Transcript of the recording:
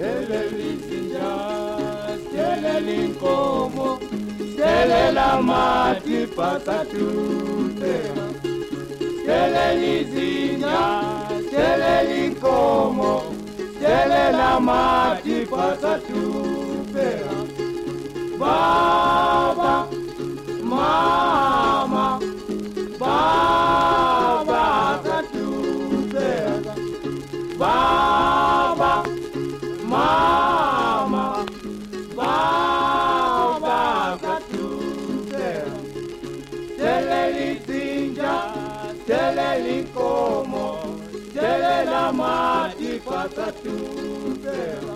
Telelizinja, telelinkomo, telelamati pasatutera. Telelizinja, telelinkomo, telelamati pasatutera. Baba, mama, baba satutera. Baba, mama, baba satutera. Telelizinja, telelinkomo, telelamati pasatutera.